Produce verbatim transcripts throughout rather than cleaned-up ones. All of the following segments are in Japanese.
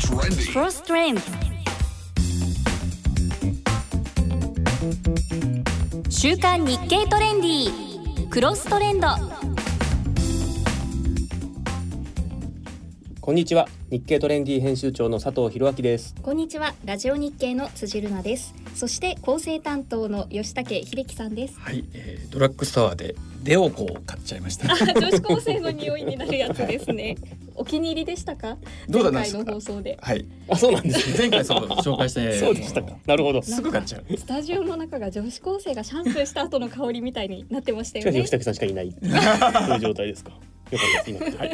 Cross Trends。週刊日経トレンディクロストレンド。 こんにちは、日経トレンディ編集長の佐藤弘明です。 こんにちは、ラジオ日経の辻るなです。そして構成担当の吉武秀樹さんです。 はい、えー、ドラッグストアでデオコを買っちゃいました。 女子高生の匂いになるやつですね。お気に入りでしたか？ どうだ前回の放送で。 はい。 あ、そうなんですね。 前回そう紹介してそうでしたか。なるほど。 すぐ買っちゃう。 スタジオの中が女子高生がシャンプーした後の香りみたいになってましたよね。 しかし吉武さんしかいないそういう状態ですか。よかったです。はい。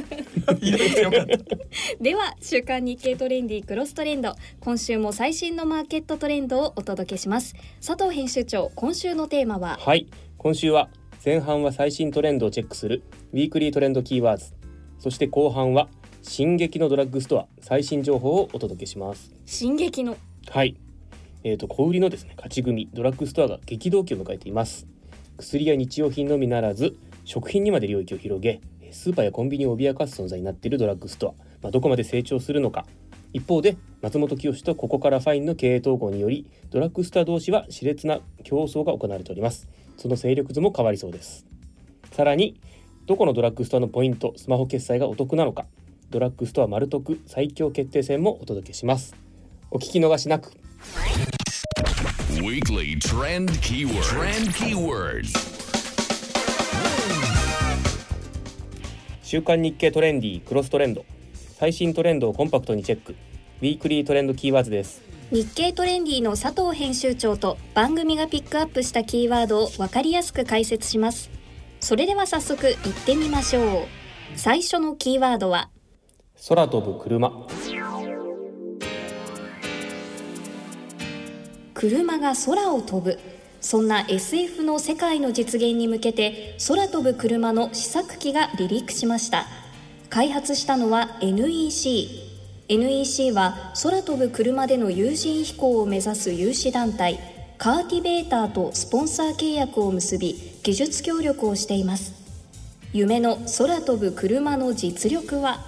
いなくてよかった。 では週刊日経トレンディクロストレンド、今週も最新のマーケットトレンドをお届けします。佐藤編集長、今週のテーマは？ はい、今週は前半は最新トレンドをチェックするウィークリートレンドキーワード、そして後半は進撃のドラッグストア最新情報をお届けします。 進撃のはい、えーと小売りのですね勝ち組ドラッグストアが激動期を迎えています。薬や日用品のみならず食品にまで領域を広げ、スーパーやコンビニを脅かす存在になっているドラッグストア、まあ、どこまで成長するのか。一方で松本清とここからファインの経営統合によりドラッグストア同士は熾烈な競争が行われております。その勢力図も変わりそうです。さらにどこのドラッグストアのポイント、スマホ決済がお得なのか、ドラッグストア丸得最強決定戦もお届けします。お聞き逃しなく。 Weekly Trend Keywords Trend Keywords 週刊日経トレンディクロストレンド、最新トレンドをコンパクトにチェック、ウィークリートレンドキーワードです。 日経トレンディの佐藤編集長と番組がピックアップしたキーワードを分かりやすく解説します。それでは早速いってみましょう。最初のキーワードは空飛ぶ車。 車が空を飛ぶ。そんな エスエフ の世界の実現に向けて空飛ぶ車の試作機が離陸しました。開発したのは エヌイーシー。 エヌイーシー は空飛ぶ車での有人飛行を目指す有志団体カーティベーターとスポンサー契約を結び技術協力をしています。夢の空飛ぶ車の実力は？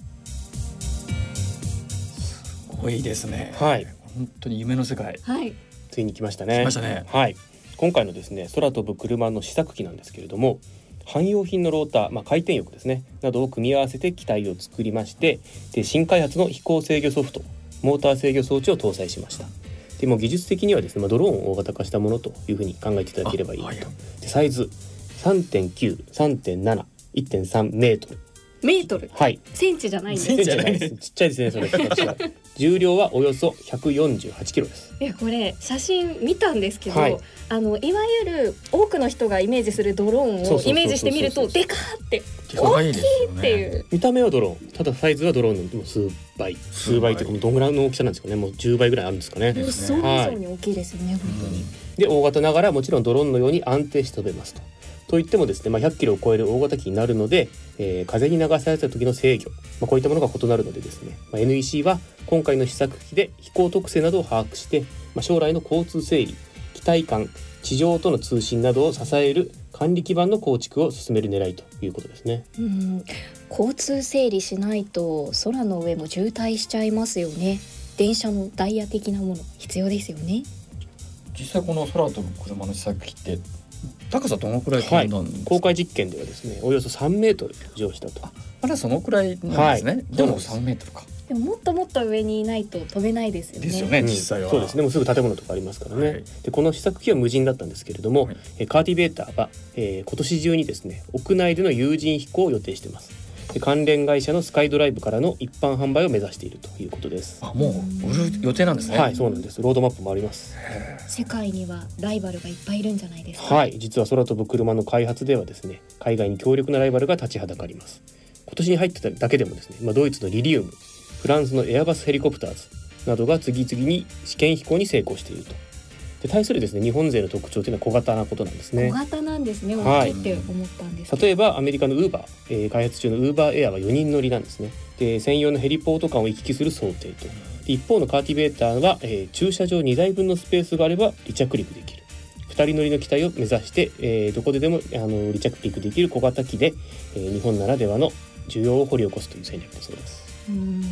すごいですね。 はい、 本当に夢の世界。 はい、 ついに来ましたね。 来ましたね。 はい、今回のですね空飛ぶ車の試作機なんですけれども、汎用品のローター、まあ、回転翼ですねなどを組み合わせて機体を作りまして、で新開発の飛行制御ソフト、モーター制御装置を搭載しました。でも技術的にはですね、まあ、ドローンを大型化したものというふうに考えていただければいいと、はい、でサイズ さんてんきゅう、さんてんなな、いってんさん メートル。 メートル、 はい、 センチじゃないんです。 センチじゃないです。ちっちゃいですね。それ形は重量はおよそひゃくよんじゅうはちキロです。 いやこれ写真見たんですけど、 はい、 あのいわゆる多くの人がイメージするドローンをイメージしてみるとでかーって大きいっていう、 見た目はドローン、ただサイズはドローンの数倍数倍というかどんぐらいの大きさなんですかね。もうじゅうばいぐらいあるんですかね。 予想以上に大きいですよね、はい、本当に。 で大型ながらもちろんドローンのように安定して飛べますと。といってもですね、まあ、ひゃっキロを超える大型機になるので、えー、風に流された時の制御、まあ、こういったものが異なるのでですね、まあ、エヌイーシー は今回の試作機で飛行特性などを把握して、まあ、将来の交通整理、機体間、地上との通信などを支える管理基盤の構築を進める狙いということですね。 うん、交通整理しないと空の上も渋滞しちゃいますよね。電車のダイヤ的なもの必要ですよね。 実際この空飛ぶ車の試作機って高さどのくらい飛んだんですか？ はい、公開実験ではですねおよそさんメートル浮上したと。 あ、まだそのくらいなんですね、はい、でもさんメートルか。 でももっともっと上にいないと飛べないですよね。 ですよね、実際は、 うん、そうですね。もうすぐ建物とかありますからね、はい、でこの試作機は無人だったんですけれども、はい、カーティベーターは、えー、今年中にですね屋内での有人飛行を予定しています。で関連会社のスカイドライブからの一般販売を目指しているということです。 あ、もう売る予定なんですね。 はい、そうなんです。ロードマップもあります。 世界にはライバルがいっぱいいるんじゃないですか？ はい、実は空飛ぶ車の開発ではですね海外に強力なライバルが立ちはだかります。今年に入ってただけでもですね、まあ、ドイツのリリウム、フランスのエアバスヘリコプターズなどが次々に試験飛行に成功していると。で対するですね日本勢の特徴というのは小型なことなんですね。 小型なんですね。大きいって思ったんですけど、 例えばアメリカのウーバー、えー、開発中のウーバーエアはよにん乗りなんですね。で専用のヘリポート間を行き来する想定と。で一方のカーティベーターは、えー、駐車場にだいぶんのスペースがあれば離着陸できるふたり乗りの機体を目指して、えー、どこででもあの離着陸できる小型機で、えー、日本ならではの需要を掘り起こすという戦略だそうです。 うん、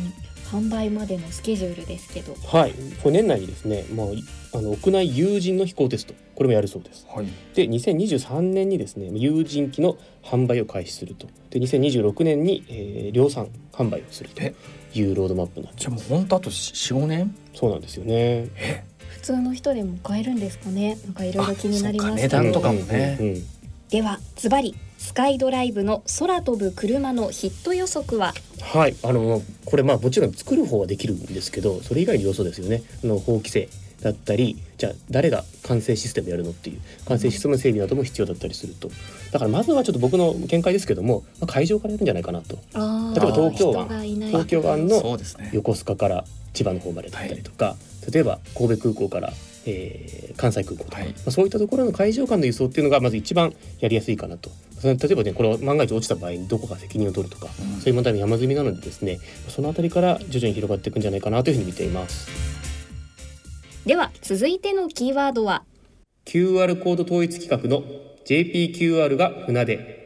販売までのスケジュールですけど、 はい、これ年内にですね、まあ、あの屋内有人の飛行テスト、これもやるそうです。 はい、 でにせんにじゅうさんねんにですね有人機の販売を開始すると。でにせんにじゅうろくねんに、えー、量産販売をするというロードマップになってじゃあもう本当あと よん,ご 年。 そうなんですよね。 え普通の人でも買えるんですかね。なんかいろいろ気になりますけど、 値段とかもね、 うんうんうん、 ではズバリスカイドライブの空飛ぶ車のヒット予測は。 はい、あのこれまあもちろん作る方はできるんですけど、それ以外の要素ですよね。あの法規制だったり、じゃあ誰が管制システムやるのっていう管制システムの整備なども必要だったりすると。だからまずはちょっと僕の見解ですけども、まあ、会場からやるんじゃないかなと。 あ例えば東京湾東京湾の横須賀から千葉の方までだったりとか、はい、例えば神戸空港から、えー、関西空港とか、はい、まあ、そういったところの会場間の輸送っていうのがまず一番やりやすいかなと。例えばね、これ万が一落ちた場合にどこが責任を取るとか、うん、そういう問題も山積みなのでですね、そのあたりから徐々に広がっていくんじゃないかなというふうに見ています。 では続いてのキーワードはキューアール コード統一規格の ジェーピーキューアール が船出。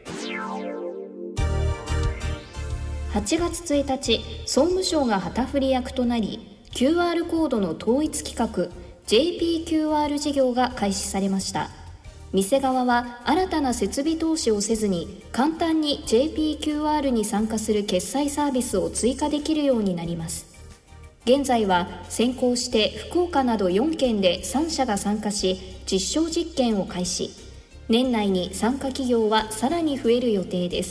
はちがつついたち、総務省が旗振り役となり キューアール コードの統一規格 ジェーピーキューアール 事業が開始されました。店側は新たな設備投資をせずに簡単に ジェーピーキューアール に参加する決済サービスを追加できるようになります。現在は先行して福岡などよんけんでさんしゃが参加し実証実験を開始。年内に参加企業はさらに増える予定です。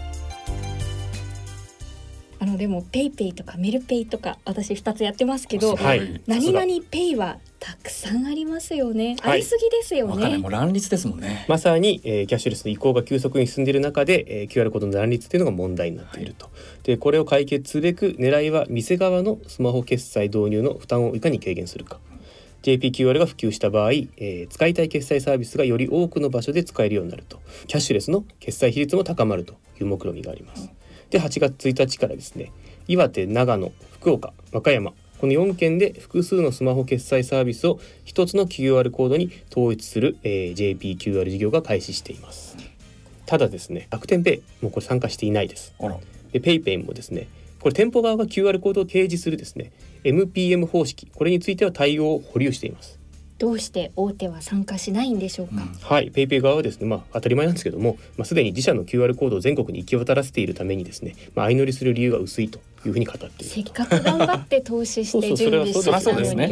あのでもペイペイとかメルペイとか私ふたつやってますけど、 はい、 何々ペイはたくさんありますよね、はい、ありすぎですよね。 もう乱立ですもんね。 まさに、えー、キャッシュレスの移行が急速に進んでいる中で、えー、キューアール コードの乱立というのが問題になっていると、はい、でこれを解決すべく狙いは店側のスマホ決済導入の負担をいかに軽減するか。 ジェーピーキューアール が普及した場合、えー、使いたい決済サービスがより多くの場所で使えるようになると、キャッシュレスの決済比率も高まるという目論見があります。ではちがつついたちからですね、岩手、長野、福岡、和歌山、このよんけんで複数のスマホ決済サービスを一つの キューアール コードに統一する、えー、ジェーピーキューアール 事業が開始しています。ただですね、楽天ペイもこれ参加していないです。 あら。 でペイペイもですね、これ店舗側が キューアール コードを提示するですね エムピーエム 方式、これについては対応を保留しています。 どうして大手は参加しないんでしょうか。うん、 はい、ペイペイ側はですね、まあ、当たり前なんですけども、まあ、すでに自社の キューアール コードを全国に行き渡らせているためにですね、まあ、相乗りする理由が薄いというふうに語っている。 せっかく頑張って投資して準備してたのに。 うん、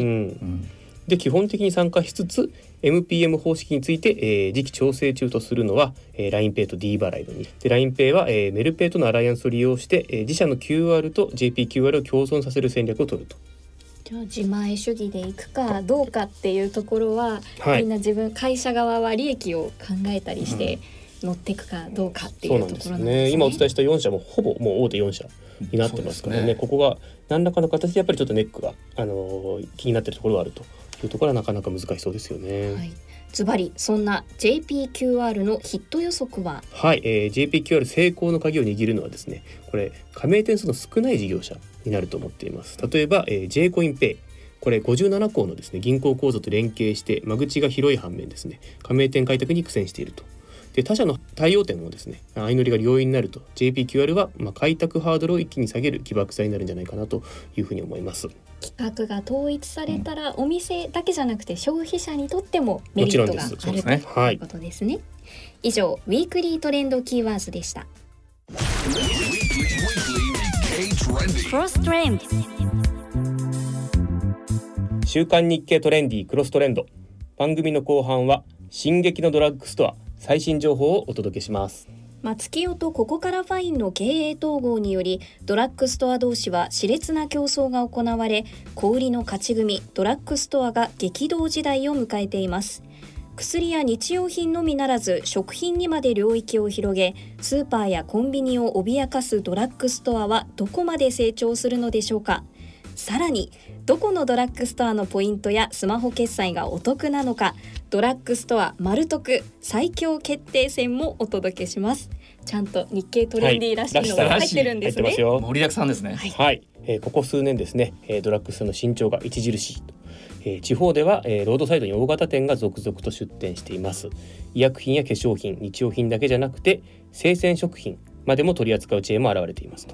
で基本的に参加しつつ エムピーエム 方式について、えー、次期調整中とするのは、えー、ラインペイ と D 払いのにで ラインペイ は、えー、メルペイとのアライアンスを利用して、えー、自社の キューアール と ジェーピーキューアール を共存させる戦略を取ると。 じゃあ自前主義でいくかどうかっていうところは、はい、みんな自分会社側は利益を考えたりして乗っていくかどうかっていうところなんですね。 そうなんですね。今お伝えしたよん社もほぼもう大手よん社になってますから ね, ねここが何らかの形でやっぱりちょっとネックが、あのー、気になっているところがあるというところはなかなか難しそうですよね。 はい、ズバリそんな ジェーピーキューアール のヒット予測は。 はい、えー、ジェーピーキューアール 成功の鍵を握るのはですね、これ加盟店数の少ない事業者になると思っています。例えば、えー、J コインペイ、これごじゅうななこうのですね銀行口座と連携して間口が広い反面ですね加盟店開拓に苦戦していると。で他社の対応店もですね相乗りが容易になると ジェーピーキューアール は、まあ、開拓ハードルを一気に下げる起爆剤になるんじゃないかなというふうに思います。 規格が統一されたら、うん、お店だけじゃなくて消費者にとってもメリットがあるということですね。以上ウィークリートレンドキーワードでした。 クロストレンド週刊日経トレンディクロストレンド、番組の後半は進撃のドラッグストア最新情報をお届けします。 松清とココカラファインの経営統合によりドラッグストア同士は熾烈な競争が行われ、小売りの勝ち組ドラッグストアが激動時代を迎えています。薬や日用品のみならず食品にまで領域を広げ、スーパーやコンビニを脅かすドラッグストアはどこまで成長するのでしょうか。さらにどこのドラッグストアのポイントやスマホ決済がお得なのか、ドラッグストアマル得最強決定戦もお届けします。ちゃんと日経トレンディらしいのが入ってるんですね。 盛りだくさんですね。 はい、はい、えー、ここ数年ですね、えー、ドラッグストアの伸長が著しいと、えー、地方では、えー、ロードサイドに大型店が続々と出店しています。医薬品や化粧品、日用品だけじゃなくて生鮮食品までも取り扱うチェーンも現れていますと。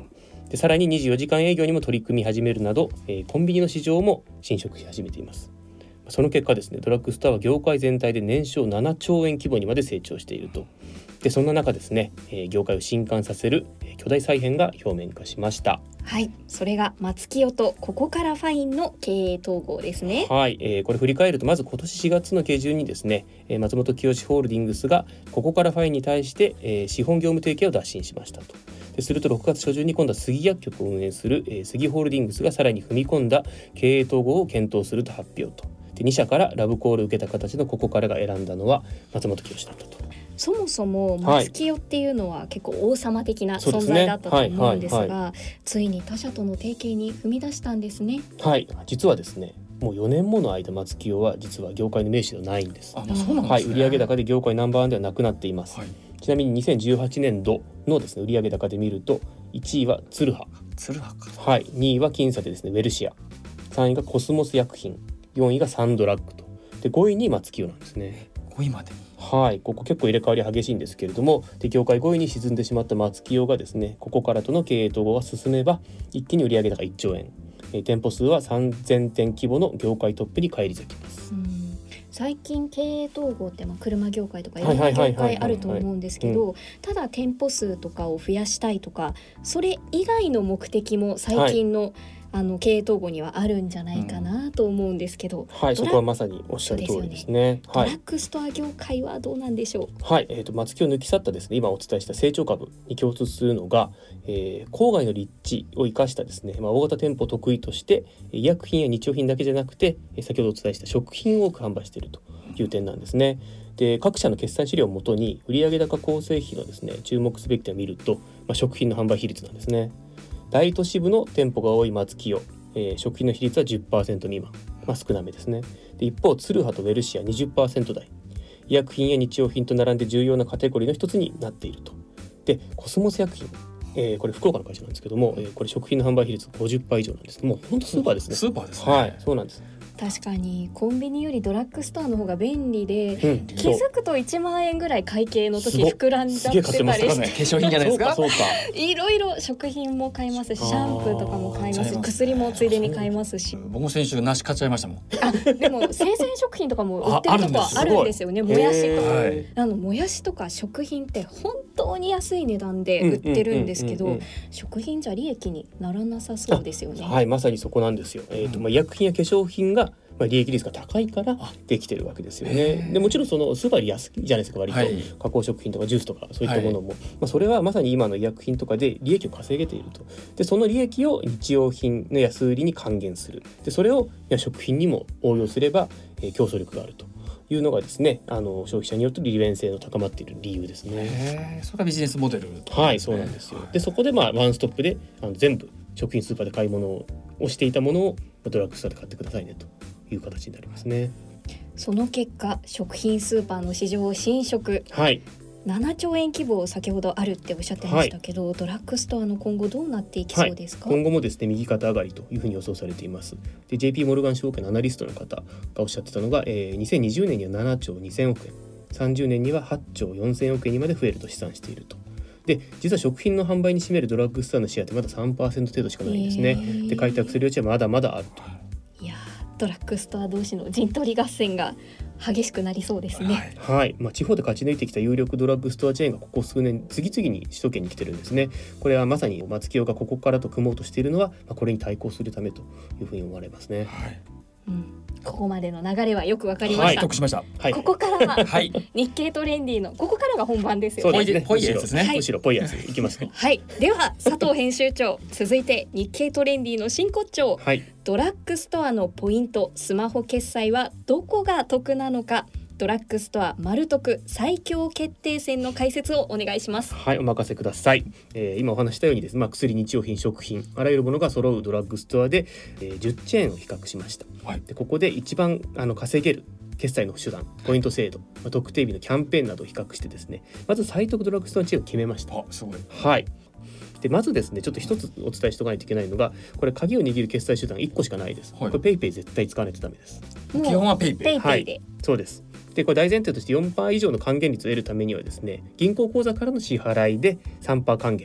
でさらににじゅうよじかん営業にも取り組み始めるなど、えー、コンビニの市場も侵食し始めています。その結果ですね、ドラッグストアは業界全体で年商ななちょうえん規模にまで成長していると。でそんな中ですね、えー、業界を震撼させる、えー、巨大再編が表面化しました。 はい、それが松清とここからファインの経営統合ですね。 はい、えー、これ振り返ると、まず今年しがつの下旬にですね、えー、松本清ホールディングスがここからファインに対して、えー、資本業務提携を打診しましたと。でするとろくがつしょじゅんに今度は杉薬局を運営する、えー、杉ホールディングスがさらに踏み込んだ経営統合を検討すると発表と。でに社からラブコールを受けた形のここからが選んだのは松本清だったと。 そもそも松清っていうのは結構王様的な存在だったと思うんですが、ついに他社との提携に踏み出したんですね。 はい、実はですね、もうよねんもの間松清は実は業界の名手ではないんです。 あ、もうそうなんですね。 はい、売上高で業界ナンバーワンではなくなっています、はい、ちなみににせんじゅうはちねんどのですね売上高で見るといちいはツルハ、 ツルハか、 はい、にいは僅差でですねウェルシア、さんいがコスモス薬品、よんいがサンドラッグと、でごいに松清なんですね。 ごいまでに、 はい、ここ結構入れ替わり激しいんですけれども、で業界ごいに沈んでしまった松清がですねここからとの経営統合が進めば一気に売上高いっちょうえん、えー、店舗数はさんぜんてん規模の業界トップに返り咲きます。 うん、最近経営統合ってまあ車業界とかいろんな業界あると思うんですけど、ただ店舗数とかを増やしたいとかそれ以外の目的も最近の、はい、あの経営統合にはあるんじゃないかなと思うんですけど、うん、 はい、そこはまさにおっしゃる通りですね。 ドラッグストア業界はどうなんでしょう。 はい、えー、と松清を抜き去ったですね今お伝えした成長株に共通するのが、えー、郊外の立地を生かしたですね、まあ、大型店舗得意として医薬品や日用品だけじゃなくて先ほどお伝えした食品を多く販売しているという点なんですね。で各社の決算資料をもとに売上高構成比のですね注目すべき点を見ると、まあ、食品の販売比率なんですね。大都市部の店舗が多い松清、えー、食品の比率は じゅっパーセント 未満、まあ、少なめですね。で一方ツルハとウェルシア にじゅっパーセント 台、医薬品や日用品と並んで重要なカテゴリーの一つになっていると。でコスモス薬品、えー、これ福岡の会社なんですけども、えー、これ食品の販売比率 ごじゅっパーセント 以上なんです。もう本当スーパーですね。 スーパーですね。 はい、そうなんです。 確かにコンビニよりドラッグストアの方が便利で、うん、気づくといちまんえんぐらい会計の時膨らんじゃってたりして、 化粧品じゃないですか。 そうかそうかいろいろ食品も買いますし、シャンプーとかも買いますし、薬もついでに買いますし、 僕も先週梨買っちゃいましたもん。 あでも生鮮食品とかも売ってるとこはあるんですよね。もやしとか、はい、あのもやしとか食品って本当に安い値段で売ってるんですけど、食品じゃ利益にならなさそうですよね。 はい、まさにそこなんですよ。えーとまあ、医薬品や化粧品がまあ、利益率が高いからできてるわけですよね。でもちろんそのスーパーより安いじゃないですか割と、はい、加工食品とかジュースとかそういったものも、はい、まあ、それはまさに今の医薬品とかで利益を稼げていると。でその利益を日用品の安売りに還元する。でそれを食品にも応用すれば、えー、競争力があるというのがですね、あの消費者によって利便性の高まっている理由ですね。 へー、それがビジネスモデル、ね、 はい、そうなんですよ。でそこでまあワンストップであの全部食品スーパーで買い物をしていたものをドラッグストアで買ってくださいねという形になりますね。 その結果食品スーパーの市場を侵食、 はい、 ななちょうえん規模先ほどあるっておっしゃってましたけど、はい、ドラッグストアの今後どうなっていきそうですか。 はい、今後もですね右肩上がりというふうに予想されています。で ジェーピー モルガン証券のアナリストの方がおっしゃってたのが、えー、にせんにじゅうねんにはななちょうにせんおくえん、さんじゅうねんにははっちょうよんせんおくえんにまで増えると試算していると。で実は食品の販売に占めるドラッグストアのシェアってまだ さんパーセント 程度しかないんですね。で開拓する余地はまだまだあると。 いやドラッグストア同士の陣取り合戦が激しくなりそうですね。 はい、はい、まあ、地方で勝ち抜いてきた有力ドラッグストアチェーンがここ数年次々に首都圏に来てるんですね。これはまさに松清がここからと組もうとしているのは、まあ、これに対抗するためというふうに思われますね。 はい、 うん、ここまでの流れはよくわかりました。 はい、得しました。 はい、ここからは、はい、日経トレンディのここからが本番ですよね。 そうですね。 ぽいやつですね。 むしろぽいやついきますか。 はい、では佐藤編集長、続いて日経トレンディの真骨頂、 はい、 ドラッグストアのポイントスマホ決済はどこが得なのか、ドラッグストアマル得最強決定戦の解説をお願いします。 はい、お任せください。えー、今お話したようにですね、まあ、薬、日用品、食品、あらゆるものが揃うドラッグストアで、えー、じゅっチェーンを比較しました。はい、でここで一番あの稼げる決済の手段、ポイント制度、まあ、特定日のキャンペーンなどを比較してですね、まず最得ドラッグストアのチェーンを決めました。 あ、すごい。 はい。でまずですね、ちょっと一つお伝えしておかないといけないのが、これ鍵を握る決済手段いっこしかないです。はい、これペイペイ絶対使わないとダメです。 基本はペイペイ。 ペイペイで、はい、 そうです。でこれ大前提として よんパーセント 以上の還元率を得るためにはですね、銀行口座からの支払いで さんパーセント 還元と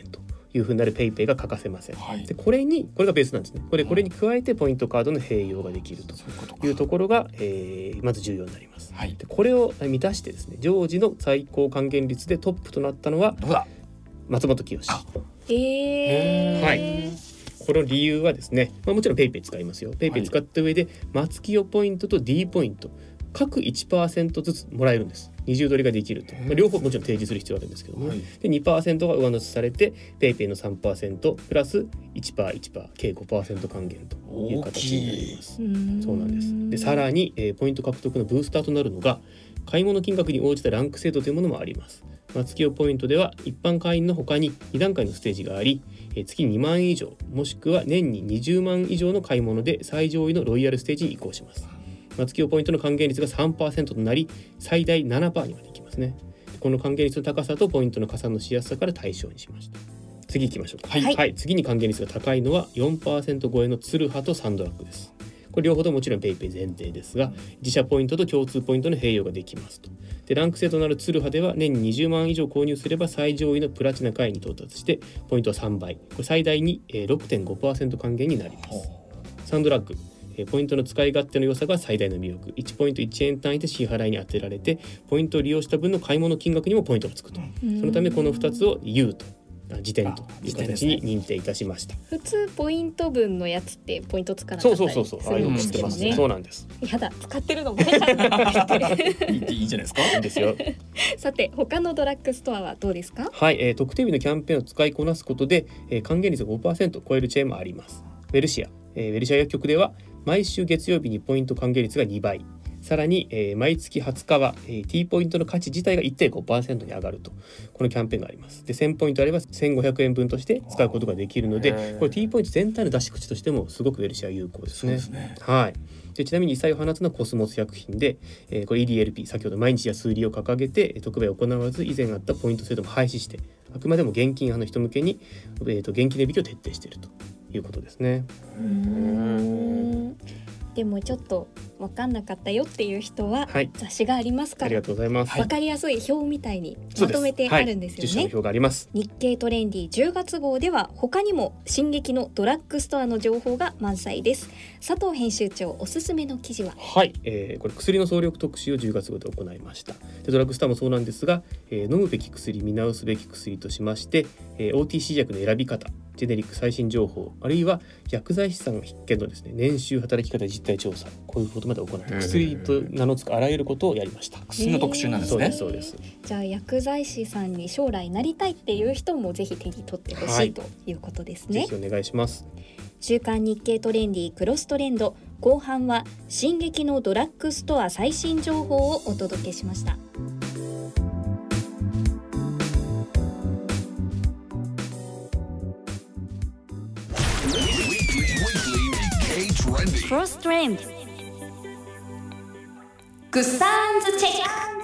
いうふうになるペイペイが欠かせません、 はい、 でこれにこれがベースなんですね。これこれに加えてポイントカードの併用ができるというところが、えー、まず重要になります、はい、でこれを満たしてですね常時の最高還元率でトップとなったのはどうだ松本清。 えー、 はい、この理由はですね、まあ、もちろんペイペイ使いますよ。ペイペイ使った上で、はい、松清ポイントと D ポイント各 いちパーセント ずつもらえるんです。二重取りができると、まあ、両方もちろん提示する必要があるんですけども、はい、で にパーセント が上乗せされて ペイペイの さんパーセント プラス いちパーセント、いちパーセント 計 ごパーセント 還元という形になります。そうなんです。でさらに、えー、ポイント獲得のブースターとなるのが買い物金額に応じたランク制度というものもあります。松清ポイントでは一般会員の他にに段階のステージがあり、えー、月にまんえん以上もしくは年ににじゅうまん以上の買い物で最上位のロイヤルステージに移行します。松清ポイントの還元率が さんパーセント となり最大 ななパーセント にまでいきますね。この還元率の高さとポイントの加算のしやすさから対象にしました。次行きましょうか。はい、はい、次に還元率が高いのは よんパーセント 超えのツルハとサンドラッグです。これ両方とももちろんペイペイ前提ですが、自社ポイントと共通ポイントの併用ができますと。でランク制となるツルハでは年ににじゅうまん以上購入すれば最上位のプラチナ会員に到達してポイントはさんばい、これ最大に ろくてんごパーセント 還元になります。サンドラッグ、ポイントの使い勝手の良さが最大の魅力。いちポイントいちえん単位で支払いに当てられてポイントを利用した分の買い物金額にもポイントがつくと。そのためこのふたつを ユー と時点という形に認定いたしました。 普通ポイント分のやつってポイントつかなかったりするんですよね。 そうそうそうそう、ああいうの知ってますね。そうなんです。 やだ、使ってるのもねいいいいじゃないですか。 いいですよ。 さて他のドラッグストアはどうですか。 はい、えー、特定日のキャンペーンを使いこなすことで、えー、還元率が ごパーセント を超えるチェーンもあります。ウェルシア、えー、ウェルシア薬局では毎週月曜日にポイント還元率がにばい、さらに、えー、毎月はつかは、えー、T ポイントの価値自体が いってんごパーセント に上がると、このキャンペーンがあります。でせんポイントあればせんごひゃくえんぶんとして使うことができるので、これ T ポイント全体の出し口としてもすごくウェルシア有効ですね。そうですね。はい。でちなみに異彩を放つのはコスモス薬品で、えー、これ イーディーエルピー 先ほど毎日や数利を掲げて特売を行わず以前あったポイント制度も廃止して、あくまでも現金派の人向けに、えー、と現金値引きを徹底しているということですね。 うーん、でもちょっと分かんなかったよっていう人は、はい、雑誌がありますから、 ありがとうございます。 分かりやすい表みたいにまとめてあるんですよね。 実写の表があります。 日経トレンディじゅうがつ号では他にも進撃のドラッグストアの情報が満載です。佐藤編集長おすすめの記事は。 はい、えー、これ薬の総力特集をじゅうがつ号で行いました。でドラッグストアもそうなんですが、えー、飲むべき薬、見直すべき薬としまして、えー、オーティーシー 薬の選び方、ジェネリック最新情報、あるいは薬剤師さん必見のですね年収働き方実態調査、こういうことまで行って薬と名の付くあらゆることをやりました。 薬の特集なんですね。 そうです、そうです。 じゃあ薬剤師さんに将来なりたいっていう人もぜひ手に取ってほしい、はい、ということですね。 ぜひお願いします。 週刊日経トレンディクロストレンド後半は進撃のドラッグストア最新情報をお届けしました。 クロストレンドグッサンズチェック。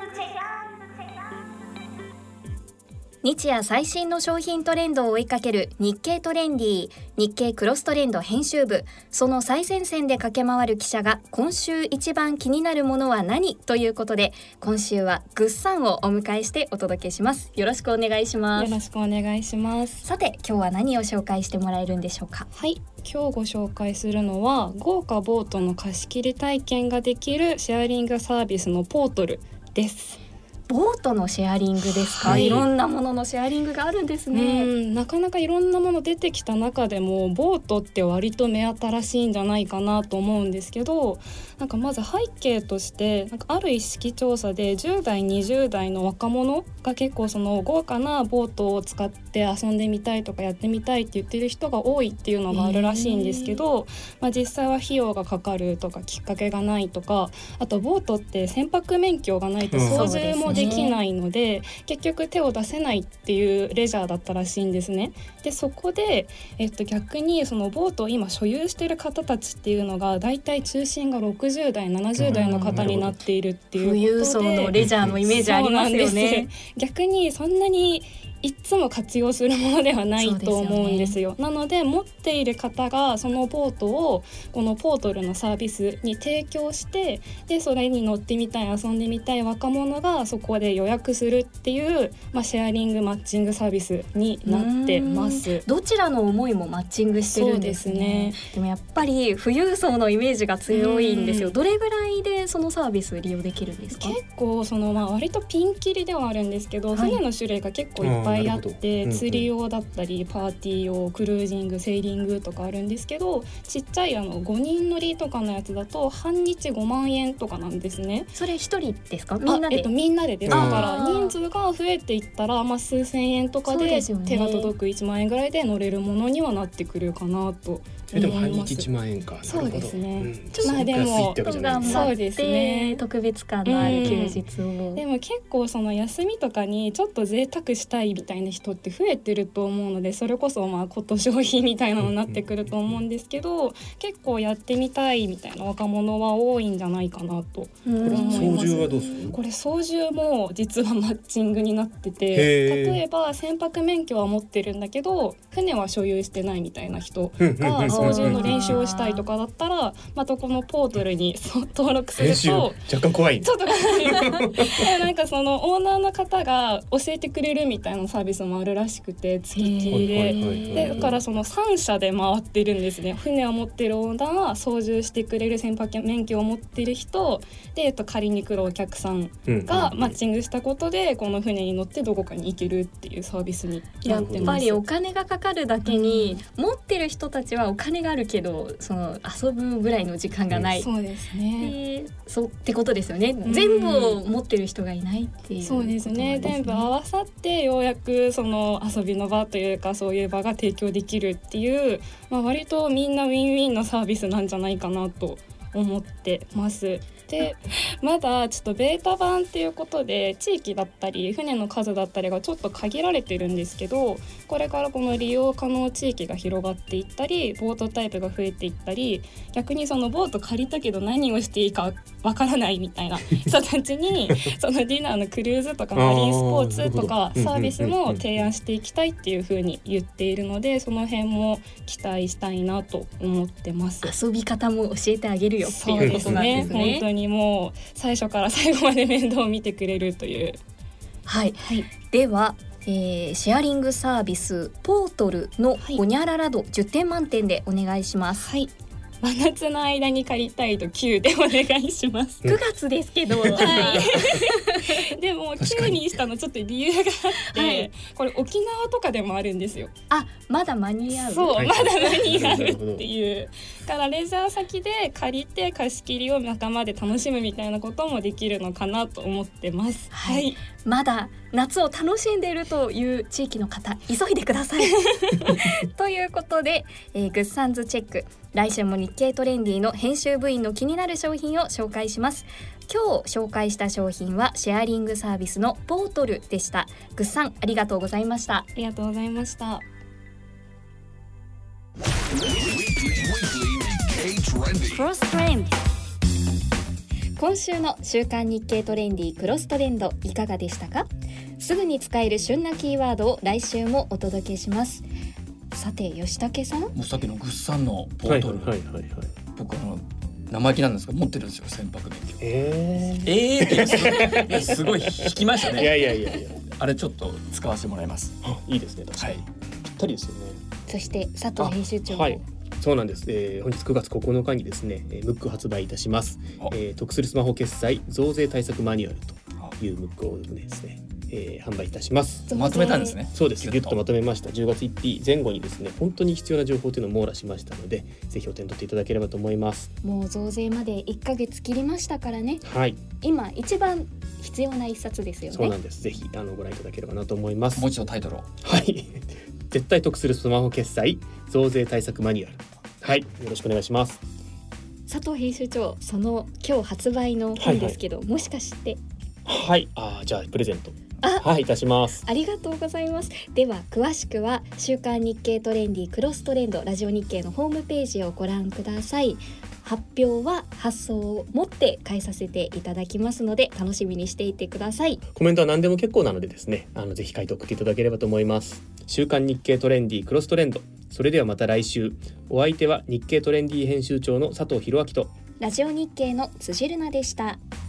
日夜最新の商品トレンドを追いかける日経トレンディ、日経クロストレンド編集部、その最前線で駆け回る記者が今週一番気になるものは何ということで、今週はグッサンをお迎えしてお届けします。よろしくお願いします。 よろしくお願いします。 さて今日は何を紹介してもらえるんでしょうか。 はい、今日ご紹介するのは豪華ボートの貸し切り体験ができるシェアリングサービスのポートルです。 ボートのシェアリングですか、はい、いろんなもののシェアリングがあるんですね。 うんなかなかいろんなもの出てきた中でもボートって割と目新しいんじゃないかなと思うんですけど、なんかまず背景としてなんかある意識調査でじゅうだいにじゅうだいの若者が結構その豪華なボートを使って遊んでみたいとかやってみたいって言ってる人が多いっていうのがあるらしいんですけど、まあ、実際は費用がかかるとかきっかけがないとか、あとボートって船舶免許がないと操縦もできないので、うん、結局手を出せないっていうレジャーだったらしいんですね。でそこで、えっと、逆にそのボートを今所有している方たちっていうのがだいたい中心がろくじゅうだいななじゅうだいの方になっているっていうことで、 富裕層のレジャーのイメージありますよね。 逆にそんなにいつも活用するものではないと思うんですよ。なので持っている方がそのボートをこのポートルのサービスに提供して、でそれに乗ってみたい遊んでみたい若者がそこで予約するっていう、まあ、シェアリングマッチングサービスになってます。 どちらの思いもマッチングしてるんですね。 そうですね。 でもやっぱり富裕層のイメージが強いんですよ。どれぐらいでそのサービス利用できるんですか？ 結構その、まあ、割とピンキリではあるんですけど、はい、船の種類が結構いっぱいあって、うんうん、釣り用だったりパーティー用、クルージング、セーリングとかあるんですけど、ちっちゃいあのごにん乗りとかのやつだと半日ごまんえんとかなんですね。 それ一人ですか？みんなで？ えっと、みんなでです。だから人数が増えていったら、まあ、数千円とかで手が届くいちまんえんぐらいで乗れるものにはなってくるかなと。 えでも半日いちまんえんか。 そうですね、 うん、 まあでもそうですね、特別感のある休日を、 うん、でも結構その休みとかにちょっと贅沢したいみたいな人って増えてると思うので、それこそまあこと消費みたいなのになってくると思うんですけど、結構やってみたいみたいな若者は多いんじゃないかなと思います。 操縦はどうする？ これ操縦も実はマッチングになってて、例えば船舶免許は持ってるんだけど船は所有してないみたいな人が操縦の練習をしたいとかだったら、またこのポータルに登録すると若干怖い、ね、 ちょっとなんかそのオーナーの方が教えてくれるみたいなサービスもあるらしくて、付きっきりで、でだからそのさん社で回ってるんですね。船を持ってるオーナー、操縦してくれる船舶免許を持ってる人で、えっと、借りに来るお客さんがマッチングしたことでこの船に乗ってどこかに行けるっていうサービスになってます。 やっぱりお金がかかるだけに、うん、持ってる人たちはお金があるけどその遊ぶぐらいの時間がない、 うん、そうですね、 そうってことですよね、うん、全部を持ってる人がいないっていう、 そうですね、全部合わさってようやくその遊びの場というかそういう場が提供できるっていう、まあ、割とみんなウィンウィンのサービスなんじゃないかなと思ってます。でまだちょっとベータ版っていうことで地域だったり船の数だったりがちょっと限られてるんですけど、これからこの利用可能地域が広がっていったりボートタイプが増えていったり、逆にそのボート借りたけど何をしていいかわからないみたいな人たちにそのディナーのクルーズとかマリンスポーツとかサービスも提案していきたいっていう風に言っているので、その辺も期待したいなと思ってます。 遊び方も教えてあげるよっていうことなんですね。 そうですね、本当にもう最初から最後まで面倒を見てくれるという、 はい、はい、では、えー、シェアリングサービスポートルのホニャララ度じゅってん満点でお願いします。 はい、真夏の間に借りたいときゅうでお願いします。 くがつですけど、 はい、でもきゅうにしたのちょっと理由があって、はい、これ沖縄とかでもあるんですよ。 あ、まだ間に合う。 そう、はい、まだ間に合うっていうからレジャー先で借りて貸し切りを仲間で楽しむみたいなこともできるのかなと思ってます。 はい、はい、まだ夏を楽しんでいるという地域の方急いでくださいということで、えー、グッサンズチェック、来週も日経トレンディの編集部員の気になる商品を紹介します。今日紹介した商品はシェアリングサービスのポートルでした。グッさんありがとうございました。 ありがとうございました。 クロストレンド、今週の週刊日経トレンディクロストレンドいかがでしたか？すぐに使える旬なキーワードを来週もお届けします。さて吉武さん、 もうさっきのグッサンのポートル、はいはいはいはい、僕あの生意気なんですが持ってるんですよ、船舶免許。えー、えーってすごい、すごい引きましたね。 いやいやいやいや、 あれちょっと使わせてもらいます。 いいですね、確かに、はい、ぴったりですよね。 そして佐藤編集長も、はい、 そうなんです、えー、本日くがつここのかにですね、えー、ムック発売いたします、えー、得するスマホ決済増税対策マニュアルというムックをですね、えー、販売いたします。 まとめたんですね。 そうです、ギュッとまとめました。じゅうがつついたち前後にですね、本当に必要な情報というのを網羅しましたので、ぜひお手に取っていただければと思います。 もう増税までいっかげつ切りましたからね、 はい、 今一番必要な一冊ですよね。 そうなんです、ぜひあのご覧いただければなと思います。 もう一度タイトルを。 はい絶対得するスマホ決済増税対策マニュアル、はい、よろしくお願いします。 佐藤編集長、その今日発売の本ですけど、はいはい、もしかしてはい、あ、じゃあプレゼントはい、いたします。 ありがとうございます。では詳しくは週刊日経トレンディクロストレンドラジオ日経のホームページをご覧ください。発表は発送をもって返させていただきますので楽しみにしていてください。 コメントは何でも結構なのでですね、あのぜひ回答送っていただければと思います。週刊日経トレンディクロストレンド、それではまた来週。お相手は日経トレンディ編集長の佐藤弘明とラジオ日経の辻るなでした。